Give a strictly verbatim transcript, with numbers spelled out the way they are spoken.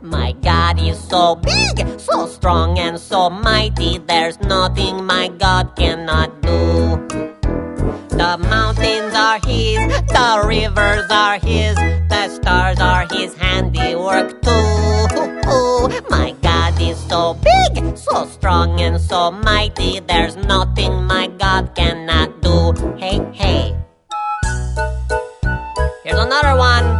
My God is so big, so strong and so mighty, there's nothing my God cannot do. The mountains are His, the rivers are His, the stars are His handiwork too. My God is so big, so strong and so mighty, there's nothing my God cannot do. Hey, hey. Here's another one.